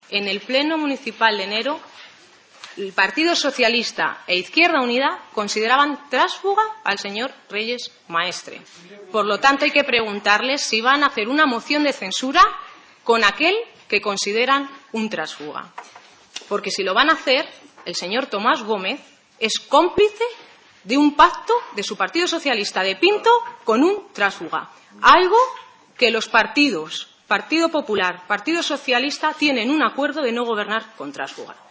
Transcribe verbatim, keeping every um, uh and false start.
En el Pleno Municipal de enero, el Partido Socialista e Izquierda Unida consideraban tránsfuga al señor Reyes Maestre. Por lo tanto, hay que preguntarles si van a hacer una moción de censura con aquel que consideran un tránsfuga. Porque si lo van a hacer, el señor Tomás Gómez es cómplice de un pacto de su Partido Socialista de Pinto con un tránsfuga. Algo que los partidos, Partido Popular, Partido Socialista, tienen un acuerdo de no gobernar con tránsfuga.